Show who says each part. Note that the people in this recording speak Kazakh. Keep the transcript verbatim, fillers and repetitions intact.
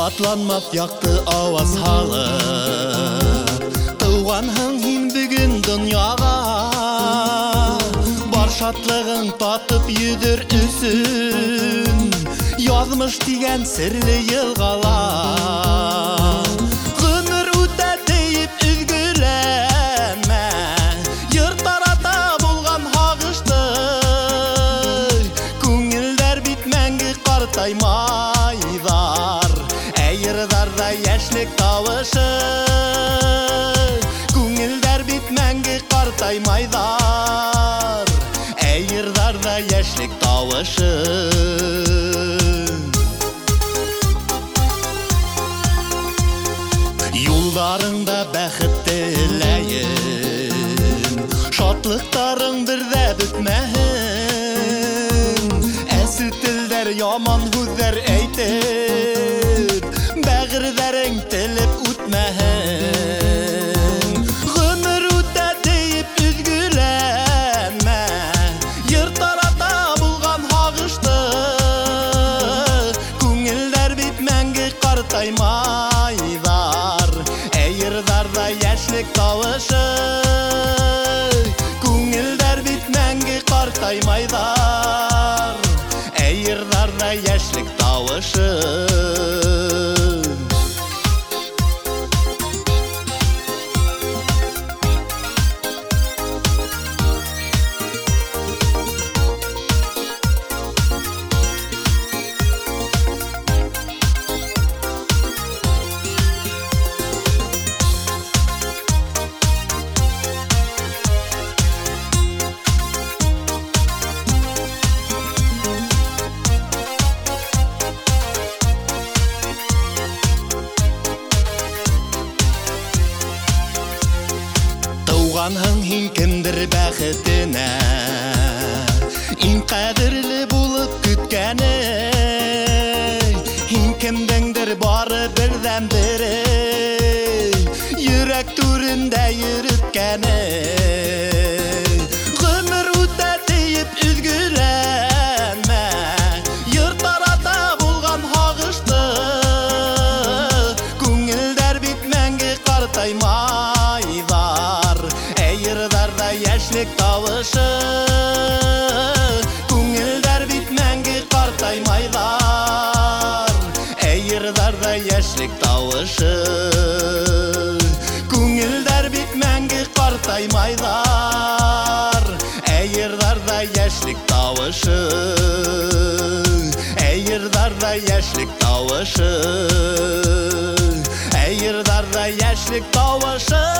Speaker 1: Атланмап яқты аваз халып, туғанһың һин бүген дөньяга. Бар шатлыгың татып йөдер үсен, язмыш дигән серле елгалар. Гомер үтә дип üzgülәнмә, йорт арада булган хагышты. Күңелдәр бит мәңге картаймайдар, әйрдарда яшьлек тавышы. Күңелдәр бит мәңге картаймайдар, әйрдарда яшьлек тавышы. Юлдарыңда бәхет теләйем, шатлыктарың бердә бетмәһен. Әсе телдәр яман һүзләр әйтеп, бәгырьләрең телеп үтмәһен. Гомер үтә дип üzgülәнмә, йорт арада булган хагышты. Күңелдәр бит мәңге картаймайдар, әйрдарда яшьлек тавышы. Күңелдәр бит мәңге картаймайдар, әйрдарда яшьлек тавышы. Туғанһың һин кемдер бәхетенә, иң кадерле булып көткәне. Һин кемдеңдер бары бердән бере, йөрәк түрендә йөрөткәне. Гомер үтә дип üzgülәнмә, йорт арада булган хагышты. Күңелдәр бит мәңге картаймайдар, әйрдарда яшьлек тавышы. Күңелдәр бит мәңге картаймайдар, әйрдарда яшьлек тавышы. Күңелдәр бит мәңге картаймайдар, әйрдарда яшьлек тавышы. Әйрдарда яшьлек тавышы, әйрдарда яшьлек тавышы.